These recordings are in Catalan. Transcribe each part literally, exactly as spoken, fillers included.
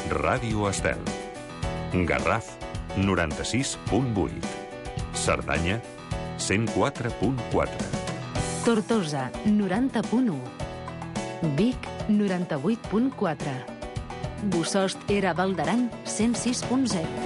Ràdio Estel. Garraf, noranta-sis punt vuit. Cerdanya, cent quatre punt quatre. Tortosa, noranta punt u. Vic, noranta-vuit punt quatre. Bossòst era Val d'Aran, cent sis punt zero.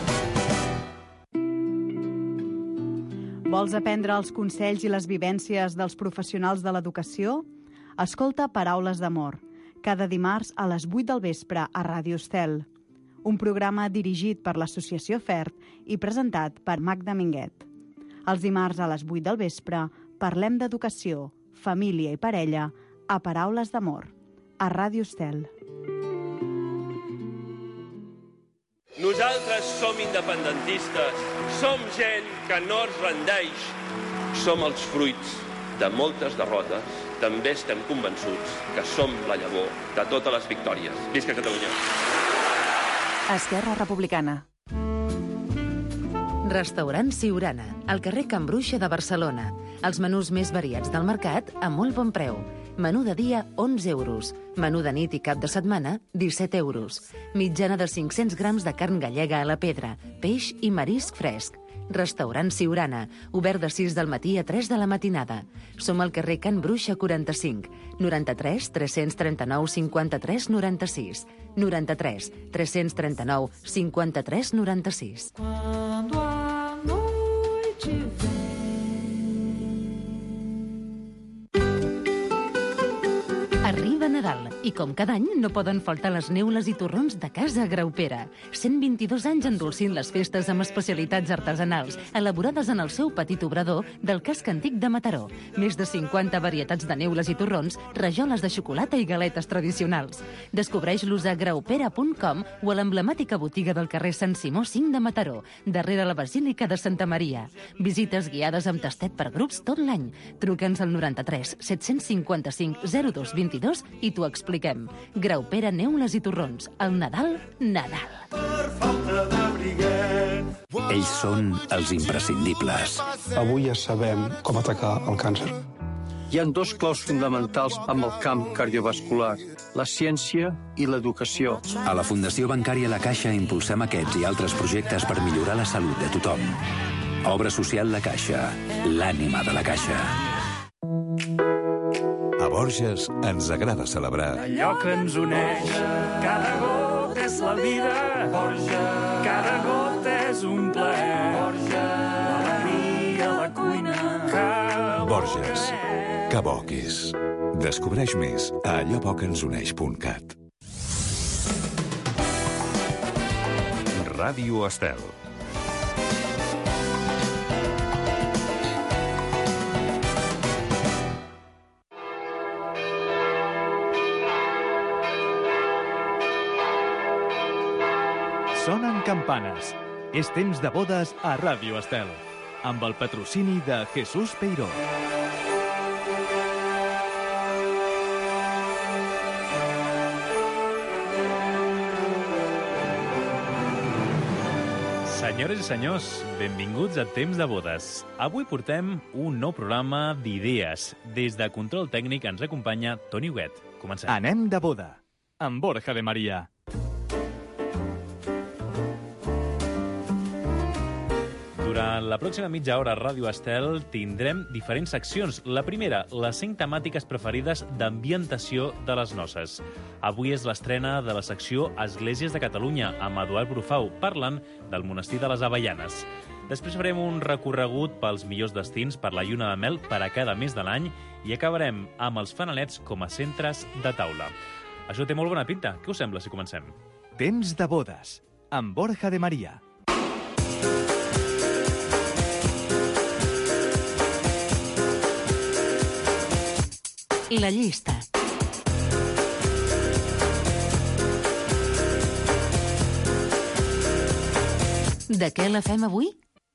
Vols aprendre els consells i les vivències dels professionals de l'educació? Escolta Paraules d'Amor, cada dimarts a les vuit del vespre a Ràdio Estel. Un programa dirigit per l'Associació FERT i presentat per Magda Minguet. Els dimarts a les vuit del vespre parlem d'educació, família i parella a Paraules d'Amor, a Ràdio Estel. Nosaltres som independentistes, som gent que no es rendeix. Som els fruits de moltes derrotes. També estem convençuts que som la llavor de totes les victòries. Visca Catalunya! Esquerra Republicana. Restaurant Siurana, al carrer Can Bruixa de Barcelona. Els menús més variats del mercat a molt bon preu. Menú de dia, onze euros. Menú de nit i cap de setmana, disset euros. Mitjana de cinc-cents grams de carn gallega a la pedra, peix i marisc fresc. Restaurant Siurana, obert de sis del matí a tres de la matinada. Som al carrer Can Bruixa quaranta-cinc, noranta-tres tres-cents trenta-nou cinquanta-tres noranta-sis, noranta-tres tres-cents trenta-nou cinquanta-tres noranta-sis. Quando a noite vem. Arriba Nadal i, com cada any, no poden faltar les neules i torrons de Casa Graupera. cent vint-i-dos anys endolcint les festes amb especialitats artesanals, elaborades en el seu petit obrador del casc antic de Mataró. Més de cinquanta varietats de neules i torrons, rajoles de xocolata i galetes tradicionals. Descobreix-los a graupera punt com o a l'emblemàtica botiga del carrer Sant Simó cinc de Mataró, darrere la Basílica de Santa Maria. Visites guiades amb tastet per grups tot l'any. Truca'ns al noranta-tres set-cents cinquanta-cinc zero dos vint-i-dos i t'ho expliquem. Graupera, neules i torrons. El Nadal, Nadal. Per falta de briguet. Ells són els imprescindibles. Avui ja sabem com atacar el càncer. Hi ha dos claus fonamentals amb el camp cardiovascular, la ciència i l'educació. A la Fundació Bancària La Caixa impulsem aquests i altres projectes per millorar la salut de tothom. Obra social La Caixa, l'ànima de la Caixa. A Borges ens agrada celebrar allò que ens uneix. Cada gota és la vida. Borges. Cada gota és un plaer. Borges. L'alegria a la cuina. Que Borges. Que bo que és. Descobreix més a allò bo que ens uneix punt cat. Ràdio Estel. Sonen campanes. És temps de bodes a Ràdio Estel, amb el patrocini de Jesús Peiró. Senyores i senyors, benvinguts a Temps de Bodes. Avui portem un nou programa d'idees. Des de Control Tècnic ens acompanya Toni Huguet. Comencem. Anem de boda, amb Borja de Maria. Durant la pròxima mitja hora a Ràdio Estel tindrem diferents seccions. La primera, les cinc temàtiques preferides d'ambientació de les noces. Avui és l'estrena de la secció Esglésies de Catalunya, amb Eduard Brufau, parlant del monestir de les Avellanes. Després farem un recorregut pels millors destins per la lluna de mel per a cada mes de l'any i acabarem amb els fanalets com a centres de taula. Això té molt bona pinta. Què us sembla si comencem? Temps de bodes, amb Borja de Maria. La llista. De què la fem avui?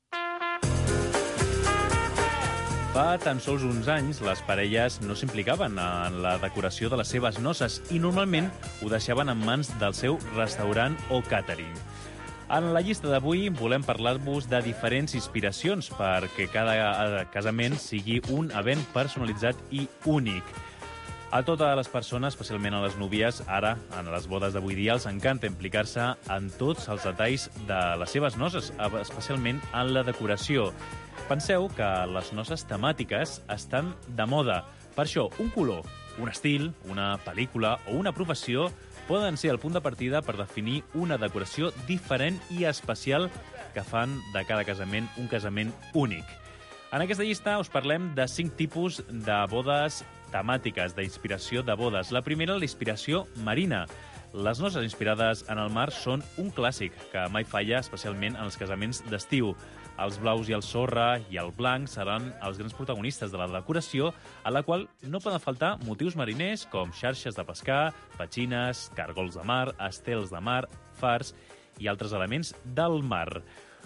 Fa tan sols uns anys, les parelles no s'implicaven en la decoració de les seves noces i normalment ho deixaven en mans del seu restaurant o càtering. En la llista d'avui volem parlar-vos de diferents inspiracions perquè cada casament sigui un event personalitzat i únic. A totes les persones, especialment a les núvies, ara, en les bodes d'avui dia, els encanta implicar-se en tots els detalls de les seves noces, especialment en la decoració. Penseu que les noces temàtiques estan de moda. Per això, un color, un estil, una pel·lícula o una professió poden ser el punt de partida per definir una decoració diferent i especial que fan de cada casament un casament únic. En aquesta llista us parlem de cinc tipus de bodes temàtiques, d'inspiració de bodes. La primera, la inspiració marina. Les noces inspirades en el mar són un clàssic que mai falla, especialment en els casaments d'estiu. Els blaus i el sorra i el blanc seran els grans protagonistes de la decoració, a la qual no poden faltar motius mariners com xarxes de pescar, petxines, cargols de mar, estels de mar, fars i altres elements del mar.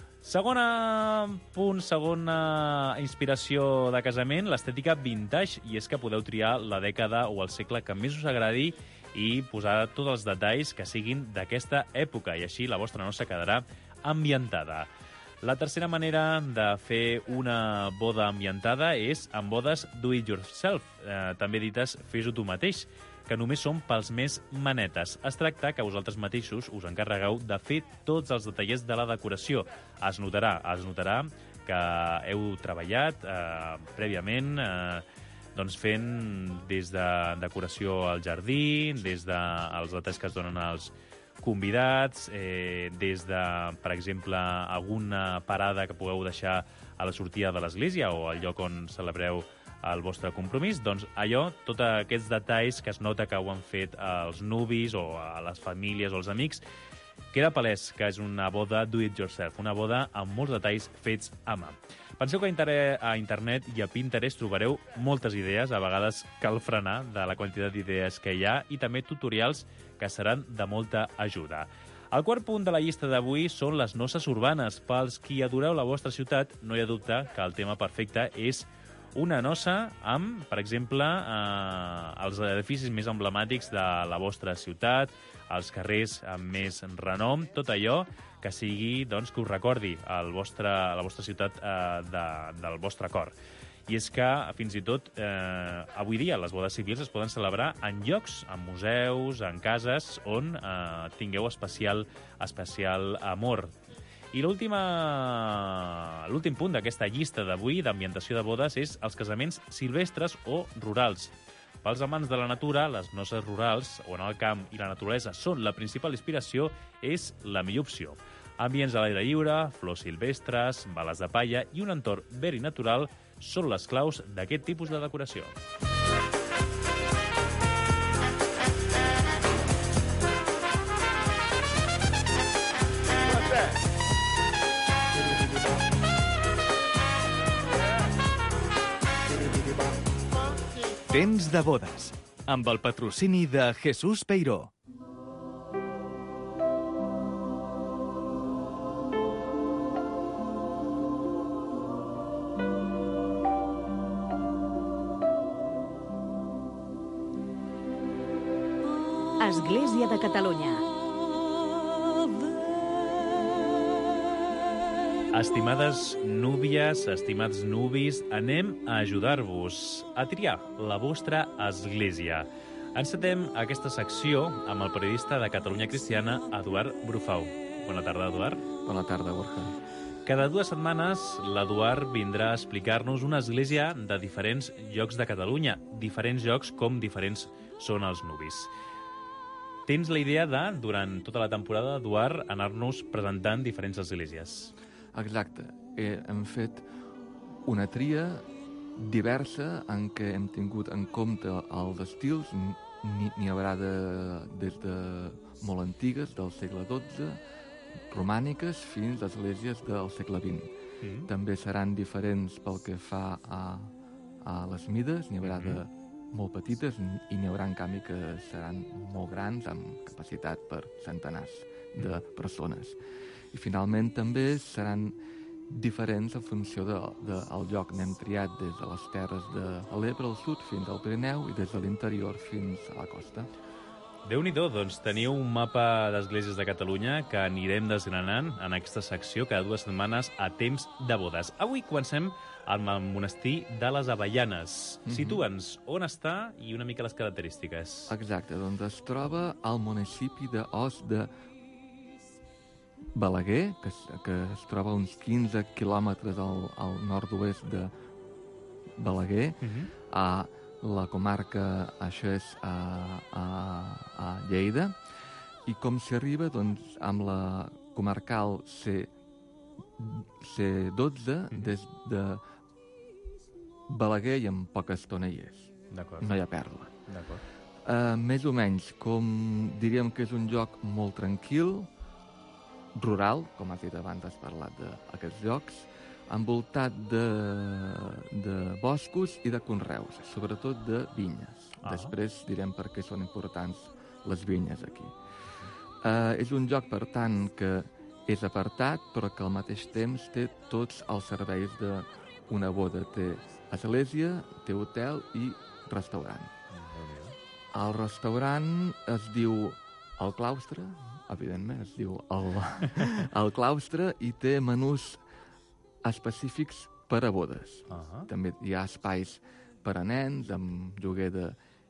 Segona punt, segona inspiració de casament, l'estètica vintage, i és que podeu triar la dècada o el segle que més us agradi i posar tots els detalls que siguin d'aquesta època, i així la vostra noça quedarà ambientada. La tercera manera de fer una boda ambientada és amb bodes do-it-yourself, eh, també dites fes-ho tu mateix, que només són pels més manetes. Es tracta que vosaltres mateixos us encarregueu de fer tots els detallers de la decoració. Es notarà, es notarà que heu treballat eh, prèviament eh, doncs fent des de decoració al jardí, des dels detalls que es donen als convidats, eh, des de, per exemple, alguna parada que pugueu deixar a la sortida de l'església o al lloc on celebreu el vostre compromís, doncs allò, tots aquests detalls que es nota que ho han fet els nuvis o a les famílies o els amics, queda palès que és una boda do-it-yourself, una boda amb molts detalls fets a mà. Penseu que a internet i a Pinterest trobareu moltes idees, a vegades cal frenar de la quantitat d'idees que hi ha, i també tutorials que seran de molta ajuda. El quart punt de la llista d'avui són les noces urbanes. Pels qui adoreu la vostra ciutat, no hi ha dubte que el tema perfecte és una noça amb, per exemple, eh, els edificis més emblemàtics de la vostra ciutat, els carrers amb més renom, tot allò que sigui, doncs, que us recordi el vostre, la vostra ciutat eh, de, del vostre cor. I és que, fins i tot, eh, avui dia les bodes civils es poden celebrar en llocs, en museus, en cases, on eh, tingueu especial, especial amor. I l'últim punt d'aquesta llista d'avui d'ambientació de bodes és els casaments silvestres o rurals. Pels amants de la natura, les noces rurals, on el camp i la naturalesa són la principal inspiració, és la millor opció. Ambients a l'aire lliure, flors silvestres, bales de palla i un entorn verd i natural són les claus d'aquest tipus de decoració. Temps de bodes, amb el patrocini de Jesús Peiró. Església de Catalunya. Estimades núvies, estimats nuvis, anem a ajudar-vos a triar la vostra església. Encetem aquesta secció amb el periodista de Catalunya Cristiana, Eduard Brufau. Bona tarda, Eduard. Bona tarda, Borja. Cada dues setmanes, l'Eduard vindrà a explicar-nos una església de diferents llocs de Catalunya, diferents llocs com diferents són els nuvis. Tens la idea de, durant tota la temporada, Eduard, anar-nos presentant diferents esglésies. Exacte. Eh, hem fet una tria diversa en què hem tingut en compte els estils. N'hi haurà de, des de molt antigues, del segle dotze, romàniques, fins a esglésies del segle vint. Mm. També seran diferents pel que fa a, a les mides. N'hi haurà de molt petites i n'hi haurà, en canvi, que seran molt grans, amb capacitat per centenars de persones. I finalment també seran diferents en funció del de, de lloc. N'hem triat des de les terres de l'Ebre al sud fins al Pirineu i des de l'interior fins a la costa. Déu-n'hi-do, doncs teniu un mapa d'esglésies de Catalunya que anirem desgranant en aquesta secció cada dues setmanes a temps de bodes. Avui comencem amb el monestir de les Avellanes. Mhm. Situa'ns on està i una mica les característiques. Exacte, doncs es troba al municipi d'Os de Balaguer, que es, que es troba a uns quinze quilòmetres al, al nord-oest de Balaguer, Mhm. a la comarca, això és a, a, a Lleida, i com s'hi arriba, doncs, amb la comarcal C, C dotze, des de Balaguer i en poca estona hi és. D'acord. No hi ha pèrdua. D'acord. Uh, més o menys, com diríem que és un lloc molt tranquil, rural, com has dit abans, has parlat d'aquests llocs, envoltat de, de boscos i de conreus, sobretot de vinyes. Ah. Després direm per què són importants les vinyes aquí. Uh, és un lloc, per tant, que és apartat, però que al mateix temps té tots els serveis d'una boda. Té església, té hotel i restaurant. El restaurant es diu El Claustre, evidentment, es diu El, el Claustre, i té menús específics per a bodes. Uh-huh. També hi ha espais per a nens, amb lloguer de,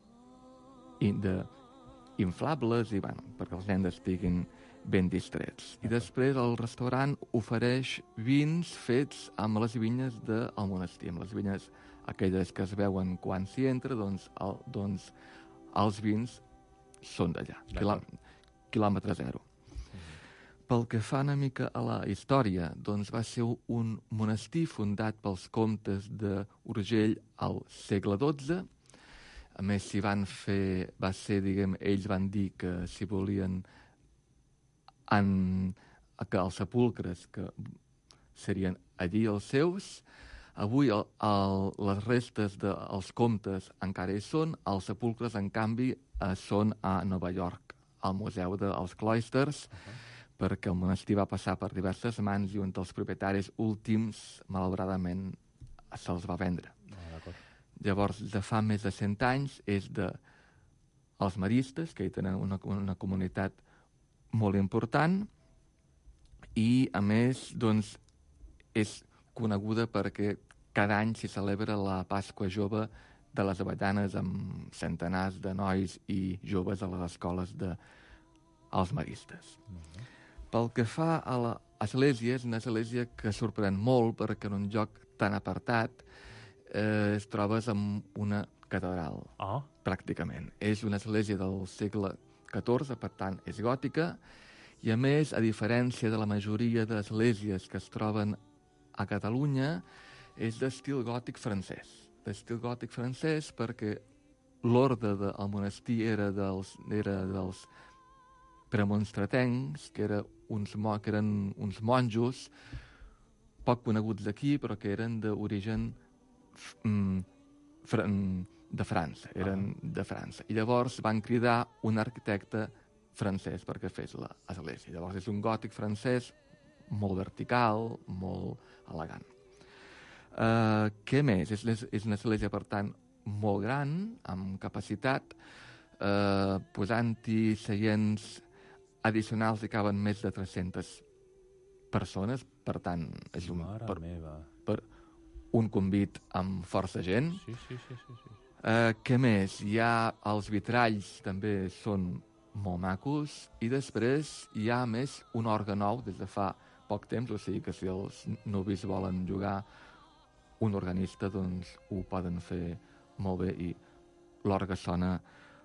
de inflables, i, bueno, perquè els nens estiguin ben distrets. I després el restaurant ofereix vins fets amb les vinyes del monestir, amb les vinyes aquelles que es veuen quan s'hi entra, doncs, el, doncs els vins són d'allà, quilò, quilòmetre zero. Pel que fa una mica a la història, doncs va ser un monestir fundat pels comtes d'Urgell al segle dotze. A més, s'hi van fer, va ser, diguem, ells van dir que s'hi volien en, que els sepulcres que serien allí els seus. Avui el, el, les restes dels comtes encara hi són, els sepulcres, en canvi, eh, són a Nova York, al Museu dels Clòisters, uh-huh. perquè el monestir va passar per diverses mans i un dels propietaris últims, malauradament, se'ls va vendre. Ah, Llavors, de fa més de cent anys, és de els maristes, que hi tenen una, una comunitat molt important, i, a més, doncs, és coneguda perquè cada any s'hi celebra la Pasqua Jove de les Avellanes amb centenars de nois i joves a les escoles dels maristes. Uh-huh. Pel que fa a l'església, és una església que sorprèn molt perquè en un lloc tan apartat eh, es trobes amb una catedral, oh. pràcticament. És una església del segle catorze, per tant, és gòtica, i a més, a diferència de la majoria d'esglésies que es troben a Catalunya, és d'estil gòtic francès. D'estil gòtic francès perquè l'orde del monestir era dels, era dels premonstratencs, que, era uns, que eren uns monjos poc coneguts d'aquí, però que eren d'origen mm, fr de França, eren ah. de França. I llavors van cridar un arquitecte francès perquè fes l'església. Llavors és un gòtic francès molt vertical, molt elegant. Uh, què més? És, és una església, per tant, molt gran, amb capacitat, uh, posant-hi seients addicionals hi caben més de tres-centes persones, per tant, és un, per, per un convit amb força gent. Sí, sí, sí, sí, sí. Uh, què més? Hi ha els vitralls, també són molt macos, i després hi ha més un òrgan nou des de fa poc temps, o sigui que si els nuvis volen jugar un organista, doncs ho poden fer molt bé i l'orgue sona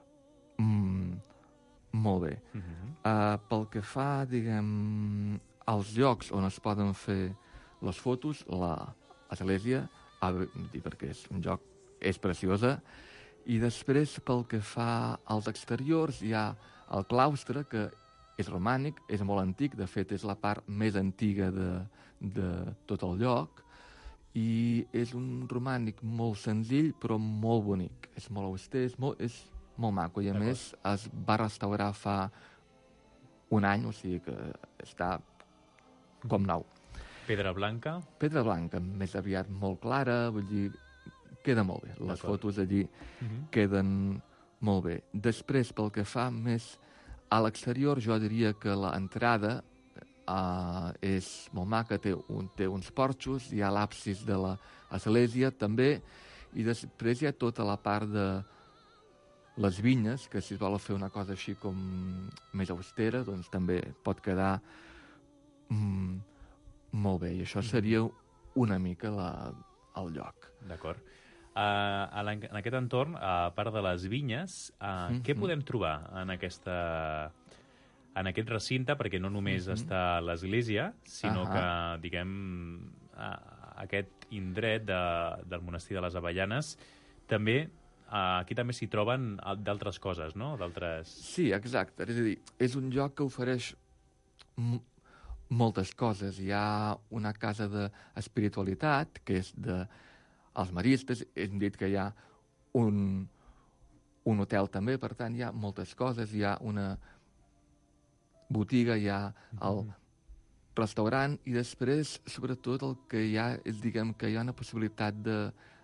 mm, molt bé. Uh-huh. uh, pel que fa, diguem, als llocs on es poden fer les fotos, l'església, perquè és un lloc, és preciosa, i després, pel que fa als exteriors, hi ha el claustre, que és romànic, és molt antic, de fet és la part més antiga de, de tot el lloc, i és un romànic molt senzill però molt bonic, és molt auster, és molt, és molt maco, i a més es va restaurar fa un any, o sigui que està com nou. Pedra blanca? Pedra blanca, més aviat molt clara, vull dir, queda molt bé. Les fotos allí uh-huh. queden Molt bé. Després, pel que fa més a l'exterior, jo diria que l'entrada uh, és molt maca, té, un, té uns porxos, hi ha l'absis de l'església també, i després hi ha tota la part de les vinyes, que si es vol fer una cosa així com més austera, doncs també pot quedar mm, molt bé. I això seria una mica la, el lloc. D'acord. Uh, en aquest entorn, a part de les vinyes, uh, mm-hmm. què podem trobar en, aquesta, en aquest recinte? Perquè no només mm-hmm. està l'església, sinó uh-huh. que, diguem, uh, aquest indret de, del monestir de les Avellanes, també, uh, aquí també s'hi troben d'altres coses, no? D'altres... Sí, exacte. És a dir, és un lloc que ofereix m- moltes coses. Hi ha una casa d'espiritualitat, que és de... els maristes, hem dit que hi ha un, un hotel també, per tant hi ha moltes coses, hi ha una botiga, hi ha el restaurant, i després, sobretot, el que hi ha és, diguem, que hi ha una possibilitat de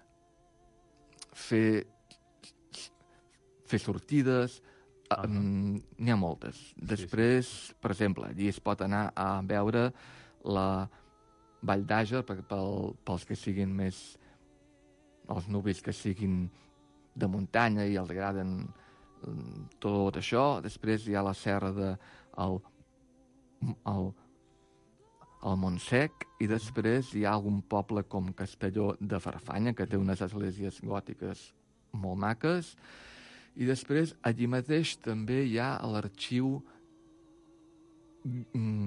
fer, fer sortides, uh -huh. um, n'hi ha moltes. Després, sí, sí. per exemple, allí es pot anar a veure la Vall d'Àger, pel, pels que siguin més... els nuvis que siguin de muntanya i els agraden tot això. Després hi ha la serra de el, el, el Montsec, i després hi ha algun poble com Castelló de Farfanya, que té unes esglésies gòtiques molt maques, i després allí mateix també hi ha l'arxiu mm,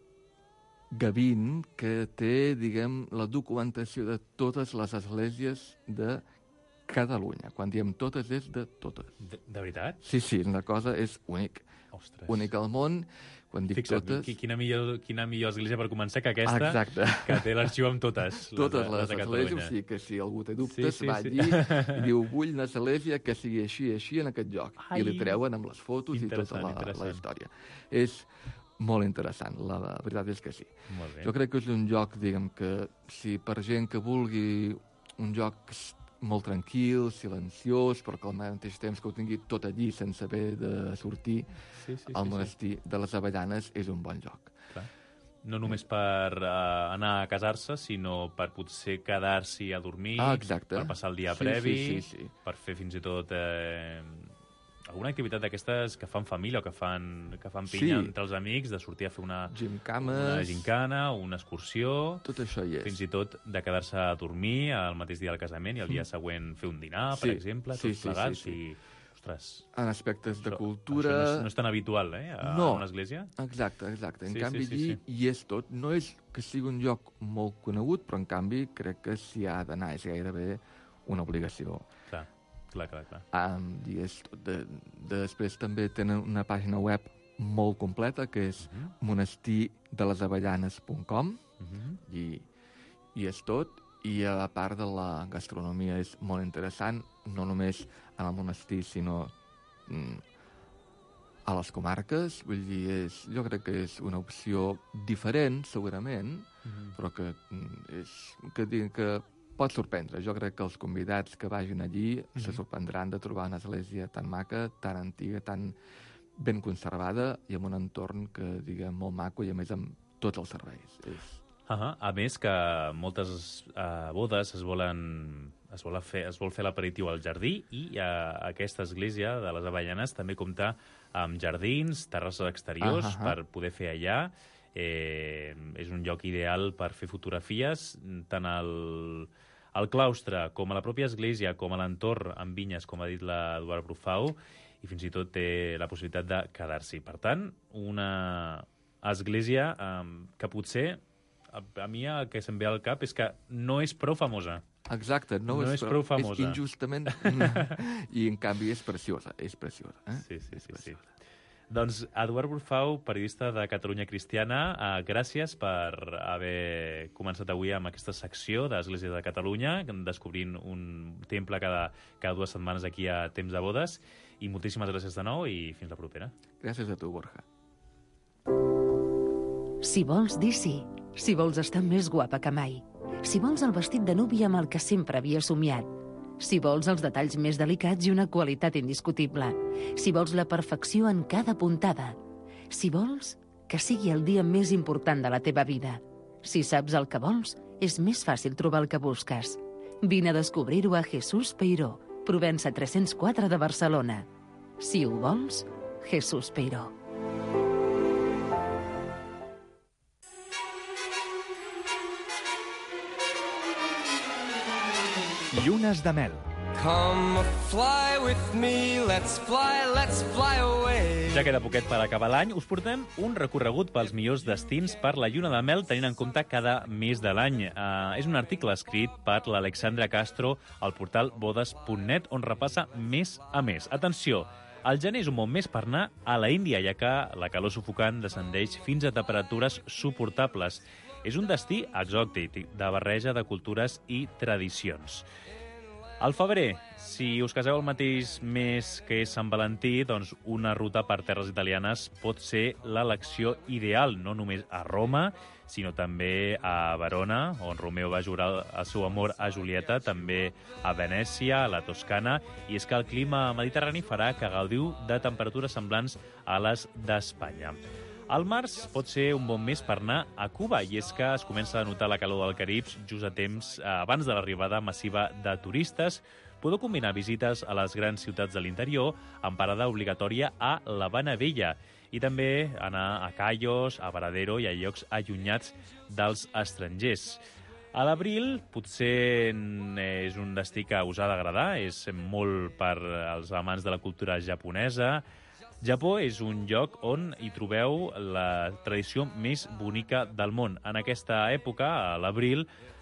Gavín, que té, diguem, la documentació de totes les esglésies de Catalunya. Quan diem totes, és de totes. De, de veritat? Sí, sí, una cosa és únic. Ostres. Únic al món. Quan dic Fixa't, totes... Quina millor, quina millor església per començar que aquesta, exacte. Que té l'arxiu amb totes. Totes les, les de esglésies, o sigui que si algú té dubtes, sí, sí, va sí. allí i diu, vull una església que sigui així, així, en aquest lloc. Ai. I li treuen amb les fotos i tota la, la història. És... molt interessant, la veritat és que sí. Jo crec que és un lloc, diguem, que si per gent que vulgui un lloc molt tranquil, silenciós, però que al mateix temps que ho tingui tot allí sense haver de sortir, sí, sí, al sí, monestir sí. de les Avellanes és un bon lloc. Clar. No només per uh, anar a casar-se, sinó per potser quedar-s'hi a dormir, ah, exacte. Per passar el dia sí, previ, sí, sí, sí. per fer fins i tot... Eh, alguna activitat d'aquestes que fan família o que fan, que fan pinya sí. entre els amics, de sortir a fer una, una gincana, una excursió... Tot això hi és. Fins i tot de quedar-se a dormir el mateix dia del casament i el dia següent fer un dinar, sí. per exemple, sí, tots sí, plegats. Sí, sí, sí. I, ostres... En aspectes de això, cultura... Això no és, no és tan habitual, eh, a no. una església? Exacte, exacte. En sí, canvi, sí, sí, allí sí. hi és tot. No és que sigui un lloc molt conegut, però en canvi crec que s'hi ha d'anar. És gairebé una obligació. Clar. Clar, clar, clar. Um, i és tot de, de, després també tenen una pàgina web molt completa, que és uh-huh. monestir de les avellanes punt com, uh-huh. i, i és tot. I a part de la gastronomia és molt interessant, no només en el monestir, sinó mm, a les comarques. Vull dir, és, jo crec que és una opció diferent, segurament, uh-huh. però que mm, és que, que pot sorprendre. Jo crec que els convidats que vagin allí mm-hmm. se sorprendran de trobar una església tan maca, tan antiga, tan ben conservada i amb un entorn que, diguem, molt maco i, a més, amb tots els serveis. És... Uh-huh. A més, que moltes uh, bodes es volen... Es vol fer, es vol fer l'aperitiu al jardí i uh, aquesta església de les Avellanes també compta amb jardins, terrasses exteriors uh-huh. per poder fer allà. Eh, és un lloc ideal per fer fotografies, tant al, al claustre com a la pròpia església, com a l'entorn amb vinyes, com ha dit l'Eduard Brufau, i fins i tot té la possibilitat de quedar-s'hi. Per tant, una església eh, que potser, a, a mi el que se'm ve al cap és que no és prou famosa. Exacte, no, no és, és prou famosa. És injustament, i en canvi és preciosa, és preciosa. Eh? Sí, sí, és sí, preciosa. sí. Doncs Eduard Brufau, periodista de Catalunya Cristiana, eh, gràcies per haver començat avui amb aquesta secció d'Església de Catalunya, descobrint un temple cada, cada dues setmanes aquí a Temps de Bodes, i moltíssimes gràcies de nou i fins la propera. Gràcies a tu, Borja. Si vols dir sí, si vols estar més guapa que mai, si vols el vestit de núvia amb el que sempre havia somiat, Si vols els detalls més delicats i una qualitat indiscutible. Si vols la perfecció en cada puntada. Si vols que sigui el dia més important de la teva vida. Si saps el que vols, és més fàcil trobar el que busques. Vine a descobrir-ho a Jesús Peiró, Provença tres-cents quatre de Barcelona. Si ho vols, Jesús Peiró. Llunes de mel. Come fly with me, let's fly, let's fly away. Ja queda poquet per acabar l'any. Us portem un recorregut pels millors destins per la lluna de mel, tenint en compte cada mes de l'any. Uh, és un article escrit per l'Alexandra Castro al portal bodes punt net, on repassa mes a mes. Atenció, el gener és un bon mes per anar a la Índia, ja que la calor sufocant descendeix fins a temperatures suportables. És un destí exòtic, de barreja de cultures i tradicions. Al febrer, si us caseu el mateix mes que és Sant Valentí, doncs una ruta per terres italianes pot ser l'elecció ideal, no només a Roma, sinó també a Verona, on Romeo va jurar el seu amor a Julieta, també a Venècia, a la Toscana, i és que el clima mediterrani farà que gaudiu de temperatures semblants a les d'Espanya. El març pot ser un bon mes per anar a Cuba, i és que es comença a notar la calor del Carib just a temps eh, abans de l'arribada massiva de turistes. Podeu combinar visites a les grans ciutats de l'interior amb parada obligatòria a l'Havana Vella i també anar a Cayos, a Varadero i a llocs allunyats dels estrangers. A l'abril potser és un destí que us ha d'agradar, és molt per als amants de la cultura japonesa. Japó és un lloc on hi trobeu la tradició més bonica del món. En aquesta època, a l'abril,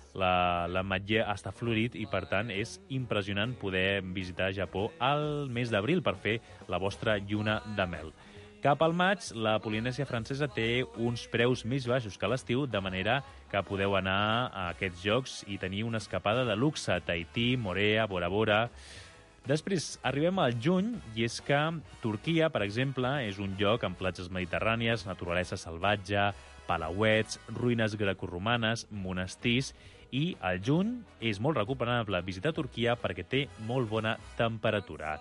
la, l'ametller està florit i, per tant, és impressionant poder visitar Japó al mes d'abril per fer la vostra lluna de mel. Cap al maig, la Polinèsia francesa té uns preus més baixos que l'estiu, de manera que podeu anar a aquests llocs i tenir una escapada de luxe. Tahití, Morea, Bora Bora. Després arribem al juny, i és que Turquia, per exemple, és un lloc amb platges mediterrànies, naturalesa salvatge, palauets, ruïnes grecorromanes, monestirs, i al juny és molt recomanable visitar Turquia perquè té molt bona temperatura.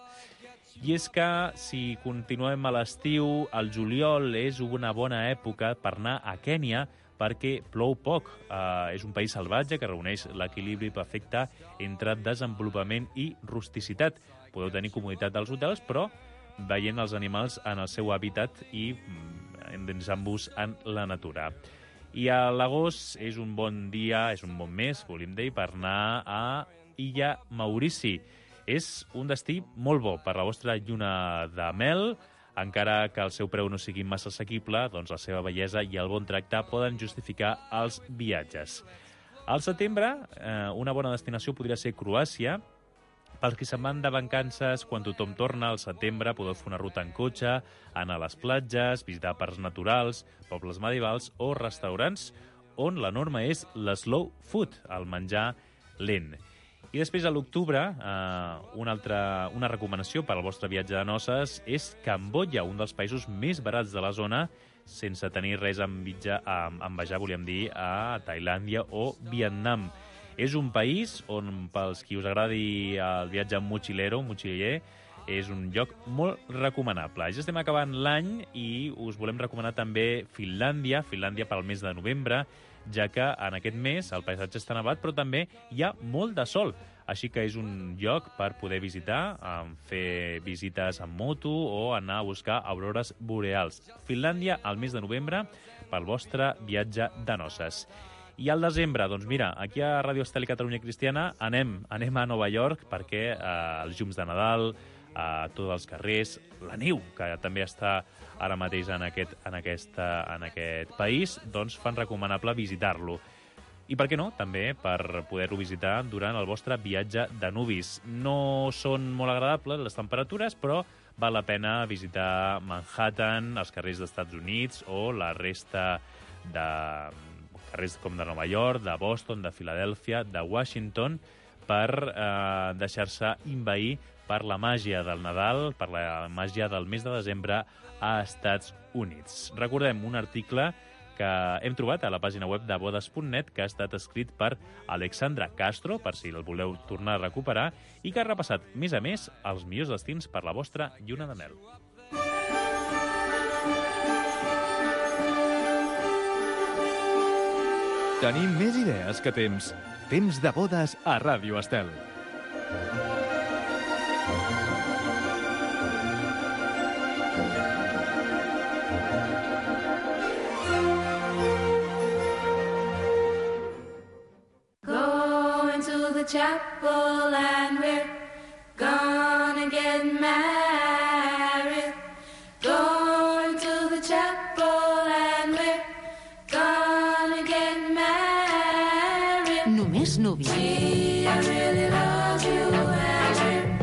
I és que, si continuem a l'estiu, el juliol és una bona època per anar a Kènia, perquè plou poc. Uh, és un país salvatge que reuneix l'equilibri perfecte entre desenvolupament i rusticitat. Podeu tenir comoditat als hotels, però veient els animals en el seu hàbitat i endinsant-vos en la natura. I a l'agost és un bon dia, és un bon mes, volem dir, per anar a Illa Maurici. És un destí molt bo per la vostra lluna de mel. Encara que el seu preu no sigui massa assequible, doncs la seva bellesa i el bon tracte poden justificar els viatges. Al setembre, eh, una bona destinació podria ser Croàcia. Pels que se'n van de vacances, quan tothom torna al setembre, podeu fer una ruta en cotxe, anar a les platges, visitar parcs naturals, pobles medievals o restaurants on la norma és l'slow food, el menjar lent. I després, a l'octubre, eh, una, altra, una recomanació per al vostre viatge de noces és Cambodja, un dels països més barats de la zona, sense tenir res a envejar, a envejar, volíem dir, a Tailàndia o Vietnam. És un país on, pels qui us agradi el viatge amb motxilero, motxiller, és un lloc molt recomanable. Ja estem acabant l'any i us volem recomanar també Finlàndia, Finlàndia pel mes de novembre, ja que en aquest mes el paisatge està nevat, però també hi ha molt de sol. Així que és un lloc per poder visitar, fer visites amb moto o anar a buscar aurores boreals. Finlàndia, al mes de novembre, pel vostre viatge de noces. I al desembre, doncs mira, aquí a Ràdio Estel i Catalunya Cristiana anem, anem a Nova York perquè eh, els llums de Nadal, a tots els carrers, la neu, que també està ara mateix en aquest, en aquesta, en aquest país, doncs fan recomanable visitar-lo. I per què no? També per poder-lo visitar durant el vostre viatge de nuvis. No són molt agradables les temperatures, però val la pena visitar Manhattan, els carrers dels Estats Units o la resta de carrers com de Nova York, de Boston, de Filadèlfia, de Washington, per eh, deixar-se envair per la màgia del Nadal, per la màgia del mes de desembre a Estats Units. Recordem un article que que hem trobat a la pàgina web de bodes punt net, que ha estat escrit per Alexandra Castro, per si el voleu tornar a recuperar, i que ha repassat, més a més, els millors destins per la vostra lluna de mel. Tenim més idees que temps. Temps de bodes a Ràdio Estel. Going to the chapel and we're gonna get married. Going to the chapel and we're gonna get married. Només núvia. Gee, I really love you and we're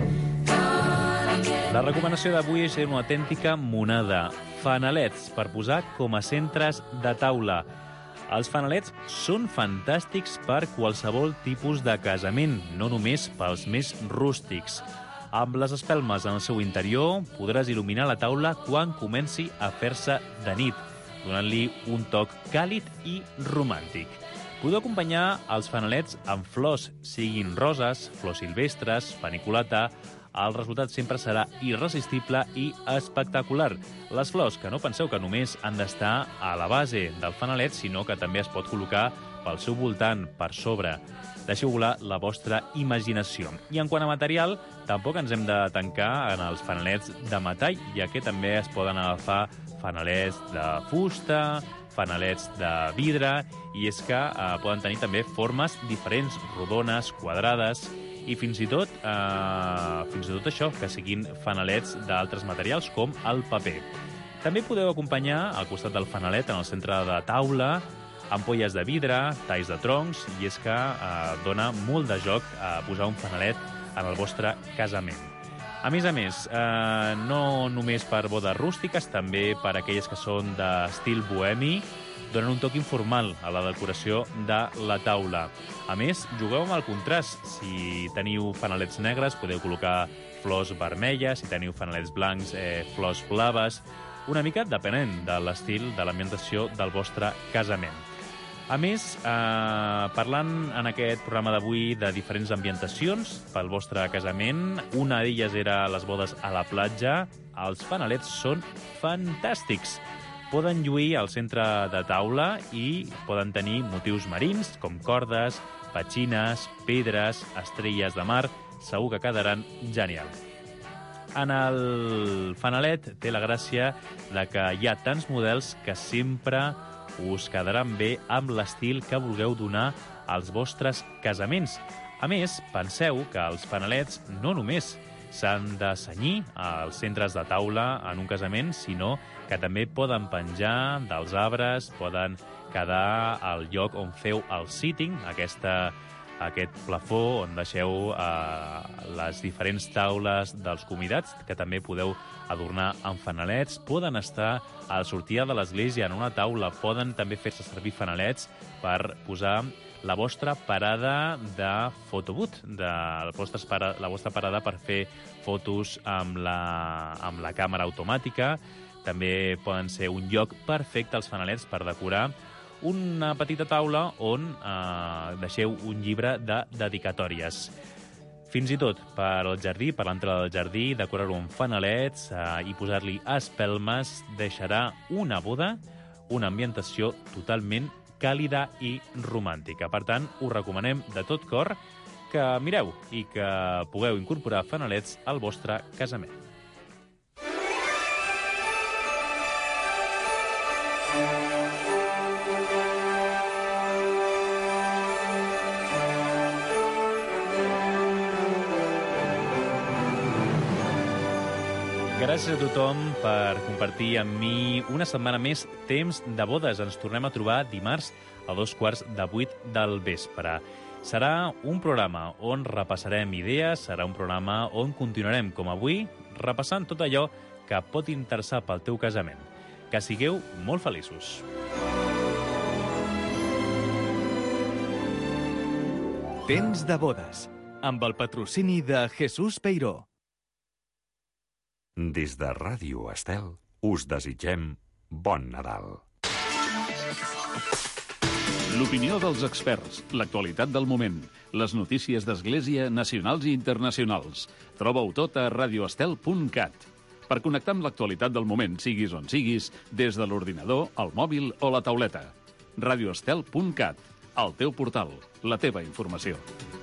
gonna get La recomanació d'avui és una autèntica monada. Fanalets per posar com a centres de taula. Els fanalets són fantàstics per qualsevol tipus de casament, no només pels més rústics. Amb les espelmes en el seu interior podràs il·luminar la taula quan comenci a fer-se de nit, donant-li un toc càlid i romàntic. Podeu acompanyar els fanalets amb flors, siguin roses, flors silvestres, paniculata. El resultat sempre serà irresistible i espectacular. Les flors, que no penseu que només han d'estar a la base del fanalet, sinó que també es pot col·locar pel seu voltant, per sobre. Deixeu volar la vostra imaginació. I en quant a material, tampoc ens hem de tancar en els fanalets de metall, ja que també es poden agafar fanalets de fusta, fanalets de vidre, i és que eh, poden tenir també formes diferents, rodones, quadrades, i fins i tot, eh, fins i tot això, que siguin fanalets d'altres materials, com el paper. També podeu acompanyar, al costat del fanalet, en el centre de taula, ampolles de vidre, talls de troncs, i és que eh, dona molt de joc a posar un fanalet en el vostre casament. A més a més, eh, no només per bodes rústiques, també per aquelles que són d'estil bohemi, donen un toc informal a la decoració de la taula. A més, jugueu amb el contrast. Si teniu fanalets negres, podeu col·locar flors vermelles, si teniu fanalets blancs, eh, flors blaves, una mica depenent de l'estil de l'ambientació del vostre casament. A més, eh, parlant en aquest programa d'avui de diferents ambientacions pel vostre casament, una d'elles era les bodes a la platja, els fanalets són fantàstics. Poden lluir al centre de taula i poden tenir motius marins, com cordes, petxines, pedres, estrelles de mar. Segur que quedaran genial. En el fanalet té la gràcia de que hi ha tants models que sempre us quedaran bé amb l'estil que vulgueu donar als vostres casaments. A més, penseu que els fanalets no només s'han de cenyir als centres de taula en un casament, sinó que també poden penjar dels arbres, poden quedar al lloc on feu el seating, aquesta, aquest plafó on deixeu eh, les diferents taules dels convidats, que també podeu adornar amb fanalets. Poden estar a la sortida de l'església en una taula, poden també fer-se servir fanalets per posar la vostra parada de photobooth, de la vostra, para, la vostra parada per fer fotos amb la, amb la càmera automàtica. També poden ser un lloc perfecte els fanalets per decorar una petita taula on eh, deixeu un llibre de dedicatòries. Fins i tot per al jardí, per l'entrada del jardí, decorar-ho amb fanalets eh, i posar-li espelmes deixarà una boda, una ambientació totalment càlida i romàntica. Per tant, us recomanem de tot cor que mireu i que pugueu incorporar fanalets al vostre casament. Gràcies a tothom per compartir amb mi una setmana més temps de bodes. Ens tornem a trobar dimarts a dos quarts de vuit del vespre. Serà un programa on repassarem idees, serà un programa on continuarem, com avui, repassant tot allò que pot interessar pel teu casament. Que sigueu molt feliços. Temps de bodes, amb el patrocini de Jesús Peiró. Des de Ràdio Estel us desitgem bon Nadal. L'opinió dels experts, l'actualitat del moment, les notícies d'Església nacionals i internacionals. Troba-ho tot a radioestel punt cat. Per connectar amb l'actualitat del moment, siguis on siguis, des de l'ordinador, el mòbil o la tauleta. radioestel punt cat, el teu portal, la teva informació.